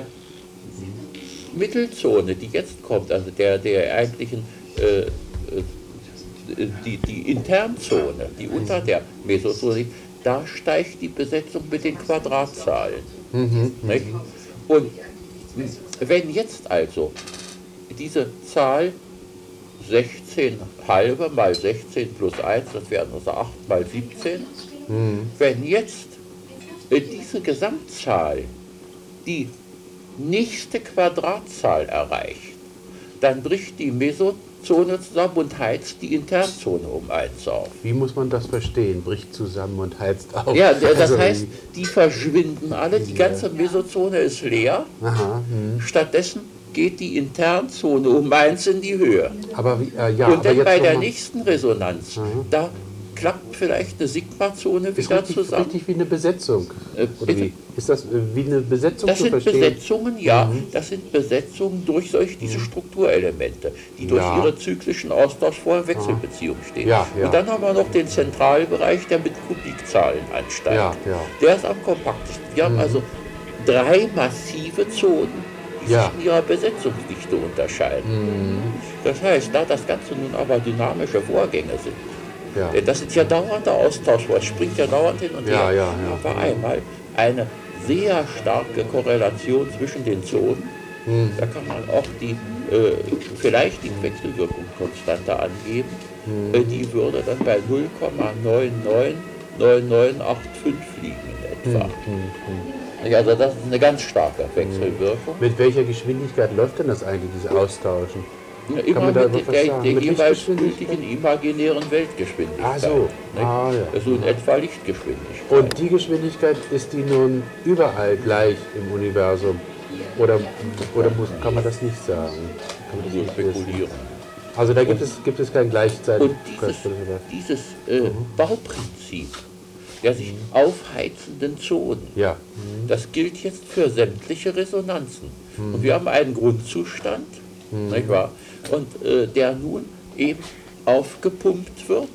Mittelzone, die jetzt kommt, also der, der eigentlichen, äh, äh, die, die Internzone, die unter der Mesozone liegt, da steigt die Besetzung mit den Quadratzahlen. Nicht? Und wenn jetzt also diese Zahl sechzehn halbe mal sechzehn plus eins, das wären also acht mal siebzehn, wenn jetzt äh, diese Gesamtzahl die nächste Quadratzahl erreicht, dann bricht die Mesozone zusammen und heizt die Internzone um eins auf. Wie muss man das verstehen? Bricht zusammen und heizt auf. Ja, das Also, heißt, die verschwinden alle, die ganze Mesozone ist leer. Aha. Mhm. Stattdessen geht die Internzone um eins in die Höhe. Aber wie, äh, ja, Und aber dann jetzt bei noch der mal- nächsten Resonanz, Mhm. da klappt vielleicht eine Sigma-Zone ist wieder richtig, zusammen. richtig wie eine Besetzung. Äh, Oder bitte? wie? Ist das äh, wie eine Besetzung Das zu sind verstehen? Besetzungen, ja, Mhm. das sind Besetzungen durch solch diese Strukturelemente, die durch Ja. ihre zyklischen Austausch vor Wechselbeziehung stehen. Ja, ja. Und dann haben wir noch den Zentralbereich, der mit Kubikzahlen ansteigt. Ja, ja. Der ist am kompaktesten. Wir haben also drei massive Zonen, die Ja. sich in ihrer Besetzungsdichte unterscheiden. Das heißt, da das Ganze nun aber dynamische Vorgänge sind, Ja. denn das ist ja dauernder Austausch, es springt ja dauernd hin und Ja, her. ja, ja. Aber einmal eine sehr starke Korrelation zwischen den Zonen. Hm. Da kann man auch die, äh, vielleicht die Wechselwirkungskonstante angeben. Hm. Äh, die würde dann bei null Komma neun neun neun neun acht fünf liegen in Hm, etwa. Ja, also das ist eine ganz starke Wechselwirkung. Mit welcher Geschwindigkeit läuft denn das eigentlich, diese Austauschen? Ja, immer man da mit was der, sagen? der Mit jeweils Lichtgeschwindigkeit? gültigen imaginären Weltgeschwindigkeit. Ah, so. nicht? Ah, ja. Das ist so in etwa Lichtgeschwindigkeit. Und die Geschwindigkeit, ist die nun überall gleich im Universum? Oder, oder muss, kann man das nicht sagen? Kann man das so nicht wissen? spekulieren. Also da gibt es, gibt es kein Und Gleichzeitigkeit. dieses, dieses äh, Bauprinzip der sich aufheizenden Zonen, Ja. das gilt jetzt für sämtliche Resonanzen. Und wir haben einen Grundzustand, nicht wahr? Und äh, der nun eben aufgepumpt wird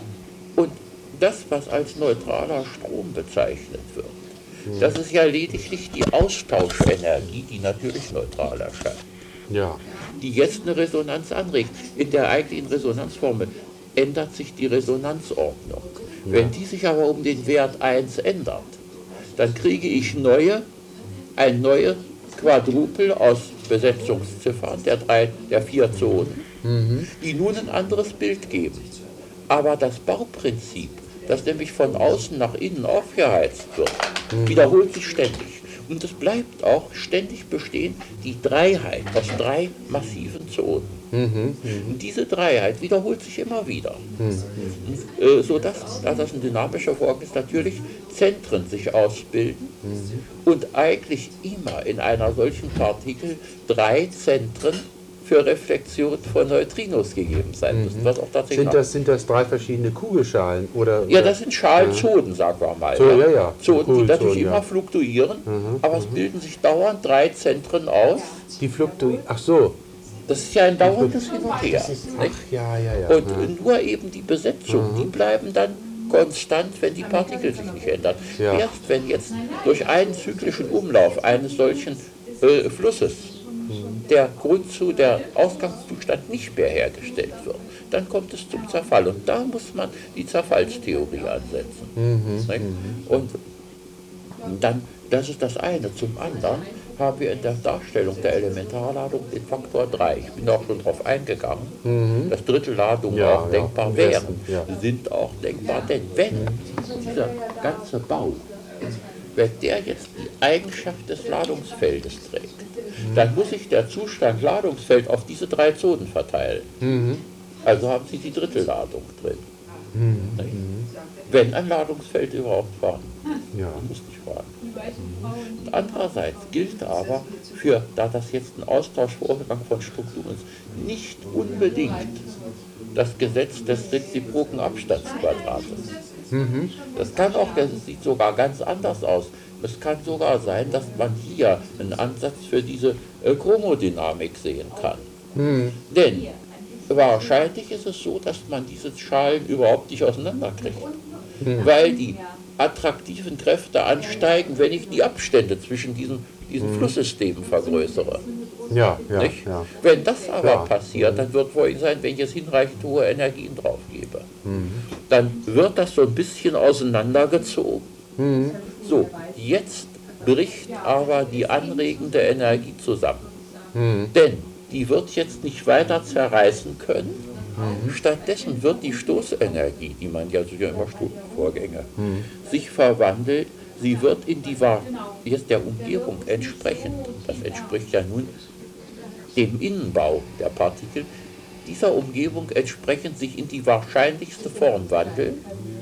und das, was als neutraler Strom bezeichnet wird, das ist ja lediglich die Austauschenergie, die natürlich neutral erscheint, Ja. die jetzt eine Resonanz anregt. In der eigentlichen Resonanzformel ändert sich die Resonanzordnung. Wenn die sich aber um den Wert eins ändert, dann kriege ich neue, ein neues Quadrupel aus Besetzungsziffern der, drei, der vier Zonen, die nun ein anderes Bild geben. Aber das Bauprinzip, das nämlich von außen nach innen aufgeheizt wird, wiederholt sich ständig. Und es bleibt auch ständig bestehen, die Dreiheit aus drei massiven Zonen. Und diese Dreiheit wiederholt sich immer wieder. Und, äh, sodass, da das ein dynamischer Vorgang ist, natürlich Zentren sich ausbilden und eigentlich immer in einer solchen Partikel drei Zentren für Reflexion von Neutrinos gegeben sein müssen. Was auch tatsächlich Sind das, sind das drei verschiedene Kugelschalen? Oder, ja, das sind Schalzonen, sagen wir mal. So, ja, ja. Zonen, die Kugelzonen, natürlich ja. immer fluktuieren, aber es bilden sich dauernd drei Zentren aus. Die fluktuieren. Ach so. Das ist ja ein dauerndes Hin und Her. Ach, nicht? ja, ja, ja. Und ja. nur eben die Besetzung, die bleiben dann konstant, wenn die Partikel sich nicht ändern. Ja. Erst wenn jetzt durch einen zyklischen Umlauf eines solchen äh, Flusses der Grundzu, der Ausgangszustand nicht mehr hergestellt wird, dann kommt es zum Zerfall. Und da muss man die Zerfallstheorie ansetzen. Nicht? Und dann, das ist das eine. Zum anderen haben wir in der Darstellung der Elementarladung den Faktor drei. Ich bin auch schon darauf eingegangen, dass Drittelladungen Ja, auch ja, denkbar am wären, besten, ja. sind auch denkbar. Denn wenn dieser ganze Bau, wenn der jetzt die Eigenschaft des Ladungsfeldes trägt, dann muss sich der Zustand Ladungsfeld auf diese drei Zonen verteilen. Also haben Sie die Drittelladung drin. Nicht? Wenn ein Ladungsfeld überhaupt vorhanden ist. Ja. Muss nicht vorhanden. Und andererseits gilt aber, für, da das jetzt ein Austauschvorgang von Strukturen ist, nicht unbedingt das Gesetz des reziproken Abstandsquadrates. Das kann auch, das sieht sogar ganz anders aus. Es kann sogar sein, dass man hier einen Ansatz für diese äh, Chromodynamik sehen kann. Denn wahrscheinlich ist es so, dass man diese Schalen überhaupt nicht auseinanderkriegt, weil die attraktiven Kräfte ansteigen, wenn ich die Abstände zwischen diesen, diesen Flusssystemen vergrößere. Ja, ja, Nicht? ja. Wenn das aber Ja. passiert, dann wird vorhin sein, wenn ich jetzt hinreichend hohe Energien drauf gebe. Dann wird das so ein bisschen auseinandergezogen. So, jetzt bricht aber die anregende Energie zusammen. Denn die wird jetzt nicht weiter zerreißen können. Stattdessen wird die Stoßenergie, die man ja sicher immer Stoßvorgänge, sich verwandelt. Sie wird in die Wahr jetzt der Umgebung entsprechend, das entspricht ja nun dem Innenbau der Partikel, dieser Umgebung entsprechend sich in die wahrscheinlichste Form wandeln.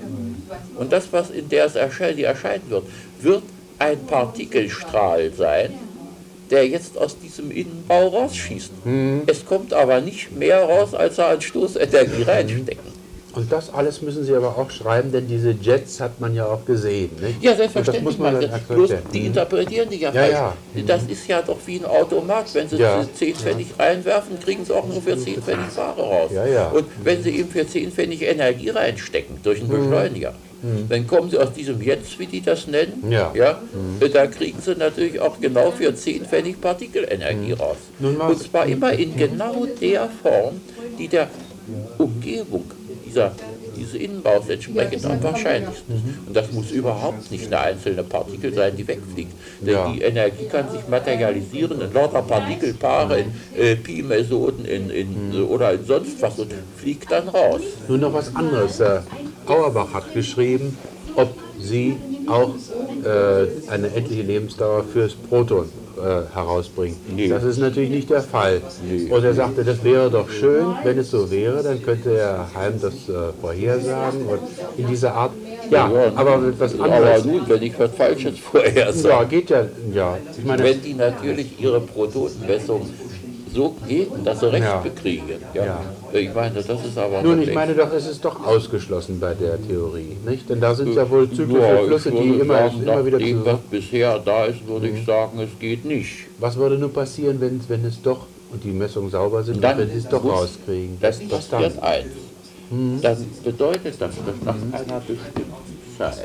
Und das, was in der es erscheinen, die erscheinen wird, wird ein Partikelstrahl sein, der jetzt aus diesem Innenbau rausschießt. Es kommt aber nicht mehr raus, als er an Stoßenergie reinstecken. Und das alles müssen Sie aber auch schreiben, denn diese Jets hat man ja auch gesehen. Nicht? Ja, selbstverständlich. Und das muss man man dann bloß akzeptieren. die interpretieren die ja, Ja, falsch. ja. Das ist ja doch wie ein Automat. Wenn Sie Ja. zehn Pfennig reinwerfen, kriegen Sie auch nur für zehn Pfennig Ware raus. Ja, ja. Und wenn Sie eben für zehn Pfennig Energie reinstecken, durch einen Beschleuniger, dann kommen Sie aus diesem Jetzt, wie die das nennen, Ja. da kriegen Sie natürlich auch genau für zehn Pfennig Partikelenergie raus. Nun mal- Und zwar immer in genau der Form, die der Umgebung dieser, dieses Innenbaus entsprechend am wahrscheinlichsten ist. Und das muss überhaupt nicht eine einzelne Partikel sein, die wegfliegt. Denn Ja. die Energie kann sich materialisieren in lauter Partikelpaare, in äh, Pi-Mesonen in, in, äh, oder in sonst was und fliegt dann raus. Nun noch was anderes. Äh, Auerbach hat geschrieben, ob Sie auch äh, eine endliche Lebensdauer fürs Proton äh, herausbringen. Nee. Das ist natürlich nicht der Fall. Nee. Und er sagte, das wäre doch schön, wenn es so wäre, dann könnte Herr Heim das äh, vorhersagen und in dieser Art. Ja, aber mit was Aber anderes. nun, wenn ich was Falsches vorher Ja, sage, geht ja. Ja, ich meine, wenn die natürlich ihre Protonenmessung so geht, dass sie recht Ja. bekriegen. Ja. Ja. Ich meine, das ist aber nun, wirklich- ich meine doch, es ist doch ausgeschlossen bei der Theorie, nicht? Denn da sind ja wohl zyklische Ja, ich Flüsse, die würde immer, sagen, immer wieder nach dem, was zusammen. bisher da ist, würde ich sagen, es geht nicht. Was würde nun passieren, wenn, wenn es doch, und die Messungen sauber sind, Dann und wenn sie es doch muss- rauskriegen? Das Was dann? passiert eins. Dann bedeutet das, dass nach einer bestimmten Zeit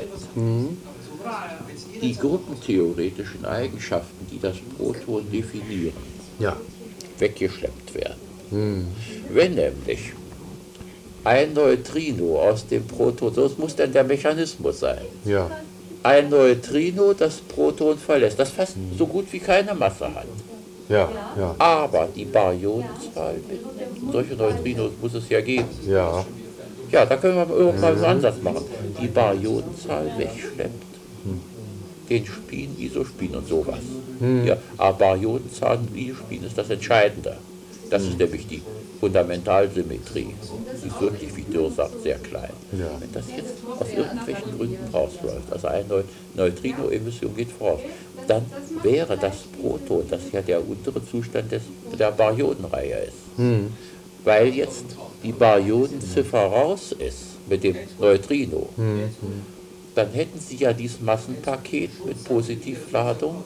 die gruppentheoretischen Eigenschaften, die das Proton definieren, Ja. weggeschleppt werden. Wenn nämlich ein Neutrino aus dem Proton, so muss dann der Mechanismus sein, Ja. ein Neutrino das Proton verlässt, das fast so gut wie keine Masse hat, Ja. Ja. aber die Baryonenzahl mit, solche Neutrinos muss es ja geben. Ja. Ja, da können wir irgendwann mal einen Ansatz machen. Die Baryonenzahl wegschleppt, den Spin, Isospin und sowas. Ja, aber Baryonenzahl und Isospin ist das Entscheidende. Das ist nämlich die Fundamentalsymmetrie. Die ist wirklich, wie Dürr sagt, sehr klein. Ja. Wenn das jetzt aus irgendwelchen Gründen rausläuft, also eine Neu Neutrino-Emission geht voraus, dann wäre das Proton, das ja der untere Zustand des, der Baryonenreihe ist. Weil jetzt die Baryonenziffer raus ist mit dem Neutrino, dann hätten Sie ja dieses Massenpaket mit Positivladung,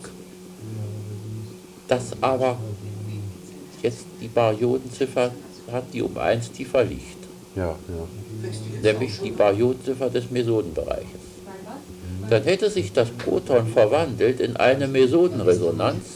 das aber jetzt die Baryonenziffer hat, die um eins tiefer liegt, Ja. Ja. nämlich die Baryonenziffer des Mesonenbereiches. Dann hätte sich das Proton verwandelt in eine Mesonenresonanz,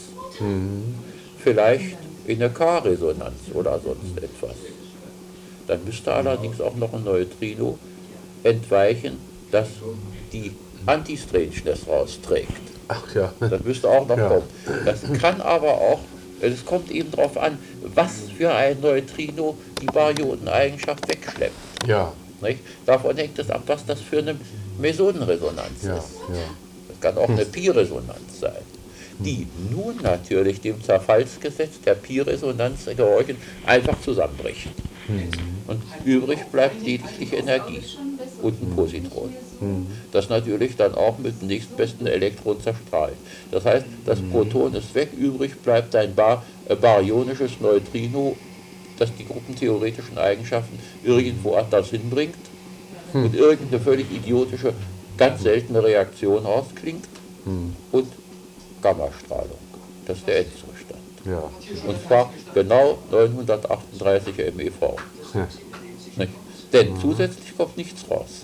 vielleicht in eine K-Resonanz oder sonst etwas. Dann müsste allerdings auch noch ein Neutrino entweichen, das die Anti-Strangeness rausträgt. Ach ja. Das müsste auch noch Ja. kommen. Das kann aber auch, es kommt eben darauf an, was für ein Neutrino die Baryoneneigenschaft wegschleppt. Ja. Nicht? Davon hängt es ab, was das für eine Mesonenresonanz Ja. ist. Ja. Das kann auch eine Pi-Resonanz sein, die nun natürlich dem Zerfallsgesetz der Pi-Resonanz gehorchen einfach zusammenbricht. Und übrig bleibt lediglich Energie und ein Positron. Das natürlich dann auch mit dem nächstbesten Elektron zerstrahlt. Das heißt, das Proton ist weg, übrig bleibt ein bar äh, baryonisches Neutrino, das die gruppentheoretischen Eigenschaften irgendwo anders hinbringt und irgendeine völlig idiotische, ganz seltene Reaktion rausklingt und Gammastrahlung. Das ist der Endzustand. Ja. Und zwar genau neunhundertachtunddreißig MeV. Nicht? Denn zusätzlich kommt nichts raus.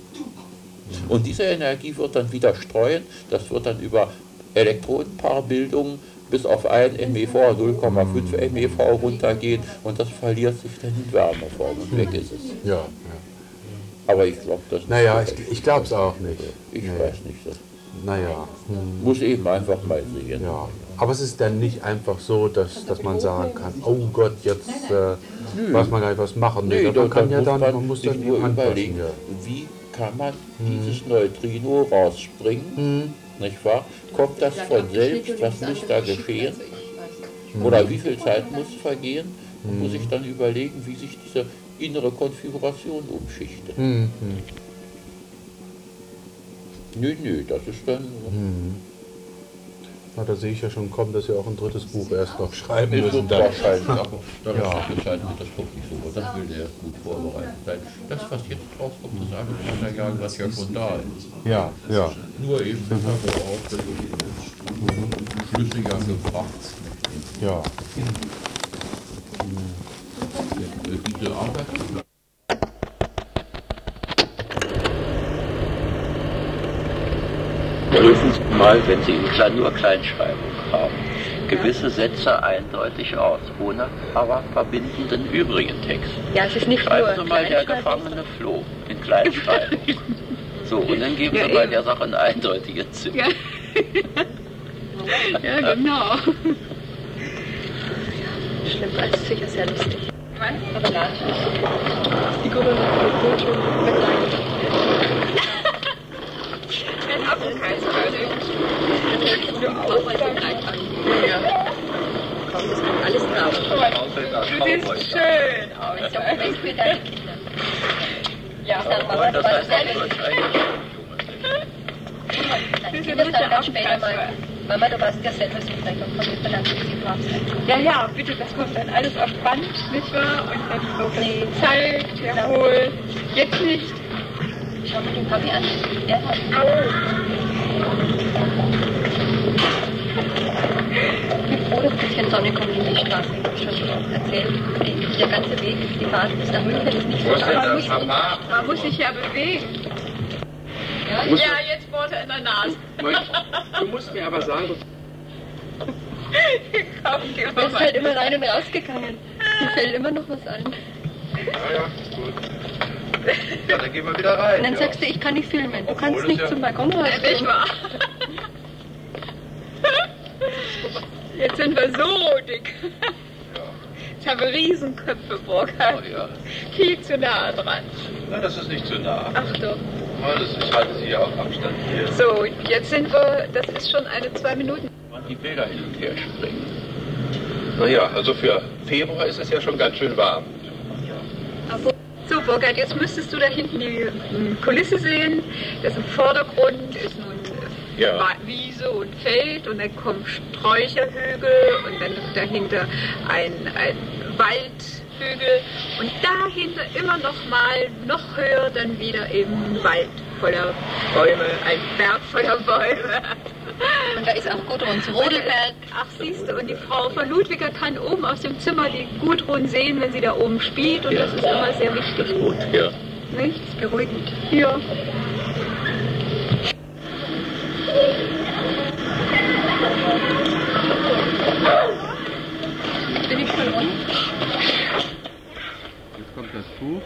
Und diese Energie wird dann wieder streuen, das wird dann über Elektronenpaarbildungen bis auf ein MeV, null Komma fünf MeV runtergehen und das verliert sich dann in Wärmeform und weg ist es. Ja. Ja. Aber ich glaube, das Naja, ich, ich glaube es auch nicht. ich Nee. weiß nicht, das Naja. muss eben einfach mal sehen. Ja. Aber es ist dann nicht einfach so, dass, dass man sagen kann, oh Gott, jetzt äh, weiß man gar nicht, was machen. Nee, Nee, man kann dann ja muss dann, man man muss sich dann nur anpassen. überlegen, Ja. wie kann man dieses Neutrino rausspringen, nicht wahr? Kommt das von selbst, was muss da geschehen? Oder wie viel Zeit muss vergehen? Und muss ich dann überlegen, wie sich diese innere Konfiguration umschichtet. Hm, Nö, nö, das ist dann... Na, da sehe ich ja schon kommen, dass Sie auch ein drittes Buch erst noch schreiben Es müssen. wird Dann. wahrscheinlich, aber das Ja. ist entscheidend mit das Buch nicht so. Das will der gut vorbereitet sein. Das, was jetzt rauskommt, ist alles Material, was ja schon da ist. Ja, ja. Nur eben besser auch, dass es flüssiger gebracht. Ja. Diese Arbeit. Prüfen Sie mal, wenn Sie in Klein, nur Kleinschreibung haben, gewisse Sätze eindeutig aus, ohne aber verbindenden übrigen Text. Ja, es ist nicht Schreiben nur Sie mal, der Kleinschreibung. Gefangene floh in Kleinschreibung. So, und dann geben Ja, Sie mal eben. der Sache einen eindeutigen Zimmer. Ja, ja genau. Schlimm, das ist sicher sehr lustig. Aber nein. Die Gruppe wird gut schon begleitet. Ein Apfelkaiser, also du auch gleich an. Ja. Komm, das kommt alles drauf. Du siehst schön aus. So, weg für deine Kinder. Ja, Dann Mama, du Das warst heißt, sehr das lustig. ist eigentlich Deine Kinder sagen auch später mal, Mama, du warst ja selber so frech und komm, wir verlangen, dass sie brav sein. ja, ja, bitte, das kommt dann alles auf Band, nicht wahr? Und dann so Nee. gezeigt, jawohl. Jetzt nicht. Schau mal den Papi an. Der hat Ich bin froh, dass ein bisschen Sonne kommt in die Straße. Ich habe schon erzählt. Die- Der ganze Weg, die Fahrt bis nach München ist nicht so Was denn schön. da, Man muss in die Papa? Man muss sich ja bewegen. Ja, Ja, jetzt Worte in der Nase. Du musst mir aber sagen, Komm, geh Er mal ist halt immer rein und rausgegangen. Mir fällt immer noch was ein. ja, ja, gut. Ja, dann gehen wir wieder rein. Und dann ja. sagst du, ich kann nicht filmen. Du Obwohl kannst es nicht ja- zum Balkon raus. Nicht wahr? Jetzt sind wir so dick. Jetzt haben wir Riesenköpfe, Burkhard. Oh, ja. Viel zu nah dran. Nein, das ist nicht zu nah. Ach doch. Oh, das, ich halte sie ja auf Abstand hier. So, jetzt sind wir, das ist schon eine zwei Minuten. man die Bilder hin und her springen. Naja, also für Februar ist es ja schon ganz schön warm. So, Burkhard, jetzt müsstest du da hinten die ähm, Kulisse sehen. Das im Vordergrund ist nun äh, Ja. Wa- Wiese und Feld und dann kommen Sträucherhügel und dann dahinter ein, ein Waldhügel und dahinter immer noch mal, noch höher dann wieder eben Wald voller Bäume, ein Berg voller Bäume. Und da ist auch Gudruns Rodelberg. Ach, siehst du, und die Frau von Ludwiger kann oben aus dem Zimmer die Gudrun sehen, wenn sie da oben spielt. Und das ist immer sehr wichtig. Gut, ja. Nicht? Das ist beruhigend. Ja. Bin ich schon unten? Jetzt kommt das Buch.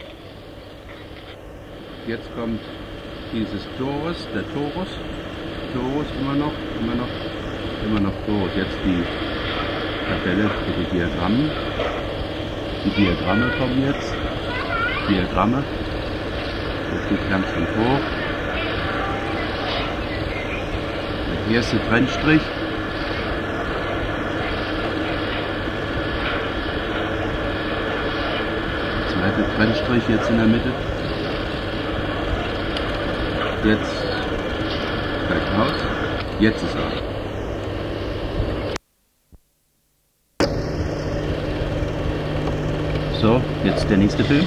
Jetzt kommt dieses Torus, der Torus. Torus immer noch, immer noch, immer noch Torus. Jetzt die Tabelle für die Diagramme. Die Diagramme kommen jetzt. Diagramme. Das geht ganz schön hoch. Der erste Trennstrich. Der zweite Trennstrich jetzt in der Mitte. Jetzt steigt aus. Jetzt ist er. So, jetzt der nächste Film.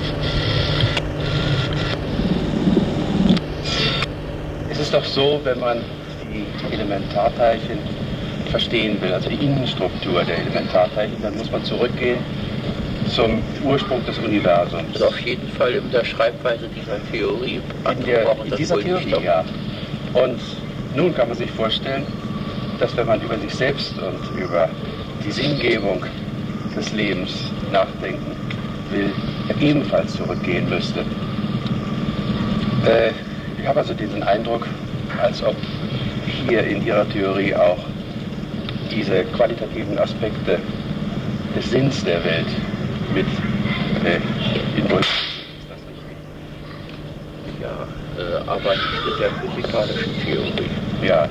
Es ist doch so, wenn man die Elementarteilchen verstehen will, also die Innenstruktur der Elementarteilchen, dann muss man zurückgehen zum Ursprung des Universums. Das ist auf jeden Fall in der Schreibweise dieser Theorie In, der, angebrochen. in Das dieser wollte ich Theorie, doch- ja. Und nun kann man sich vorstellen, dass wenn man über sich selbst und über die Sinngebung des Lebens nachdenken will, er ebenfalls zurückgehen müsste. Äh, ich habe also diesen Eindruck, als ob hier in Ihrer Theorie auch diese qualitativen Aspekte des Sinns der Welt mit äh, involviert sind. Ist das richtig? Ja, äh, aber nicht in der physikalischen Theorie, Ja.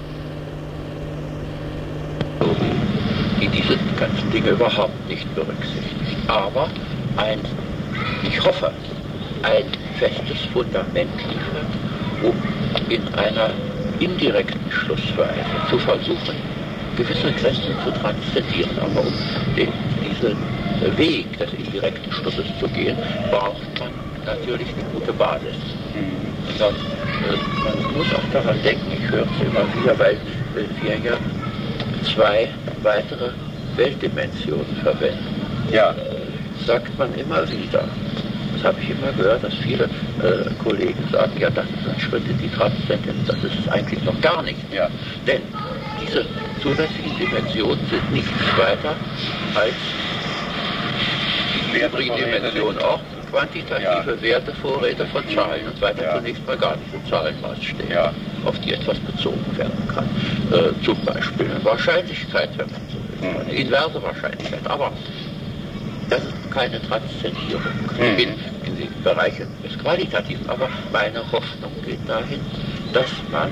die diese ganzen Dinge überhaupt nicht berücksichtigt. Aber ein, ich hoffe, ein festes Fundament liefert, um in einer indirekten Schlussweise zu versuchen, gewisse Grenzen zu transzendieren. Aber um den, diesen Weg des indirekten Schlusses zu gehen, braucht man natürlich eine gute Basis. Mhm. Sonst, äh, man muss auch daran denken, ich höre es immer wieder, weil äh, wir ja zwei weitere Weltdimensionen verwenden. Ja. Sagt man immer wieder. Das habe ich immer gehört, dass viele äh, Kollegen sagen, ja, das ist ein Schritt in die Transzendenz, das ist es eigentlich noch gar nicht. Ja. Denn diese zusätzlichen Dimensionen sind nichts weiter als die übrigen Dimensionen auch, quantitative ja. Wertevorräte von Zahlen und weiter ja. zunächst mal gar nicht so Zahlenmaßstäbe, ja. auf die etwas bezogen werden kann. Äh, zum Beispiel eine Wahrscheinlichkeit, wenn man so will, mhm. eine inverse Wahrscheinlichkeit, aber das ist keine Transzendierung mhm. in, in den Bereichen des Qualitativen, aber meine Hoffnung geht dahin, dass man,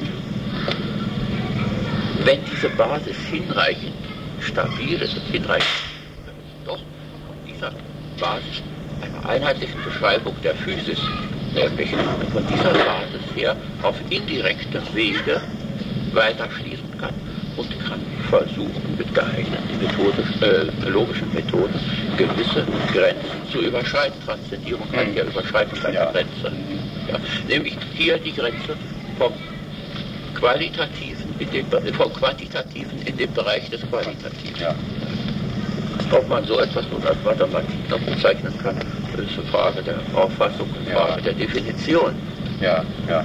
wenn diese Basis hinreichend stabil ist und hinreichend, doch von dieser Basis einer einheitlichen Beschreibung der Physis, nämlich von dieser Basis her auf indirektem Wege weiter schließen kann und kann versuchen, mit geeigneten methodisch, äh, logischen Methoden gewisse Grenzen zu überschreiten. Transzendierung heißt ja überschreiten einer ja. Grenze. Ja. Nämlich hier die Grenze vom Qualitativen in den, vom Quantitativen in den Bereich des Qualitativen. Ja. Ob man so etwas nun als Mathematik noch bezeichnen kann, ist eine Frage der Auffassung, eine Frage ja. der Definition. Ja, ja.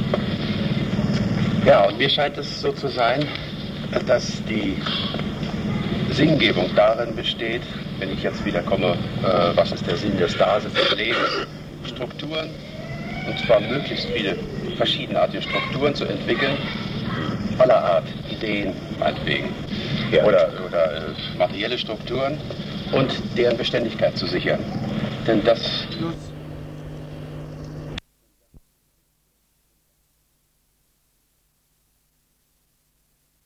Ja, und mir scheint es so zu sein, dass die Sinngebung darin besteht, wenn ich jetzt wieder komme, äh, was ist der Sinn des Daseins des Lebens, Strukturen, und zwar möglichst viele verschiedenartige Strukturen zu entwickeln, aller Art, Ideen meinetwegen, ja. oder, oder äh, materielle Strukturen, und deren Beständigkeit zu sichern. Denn das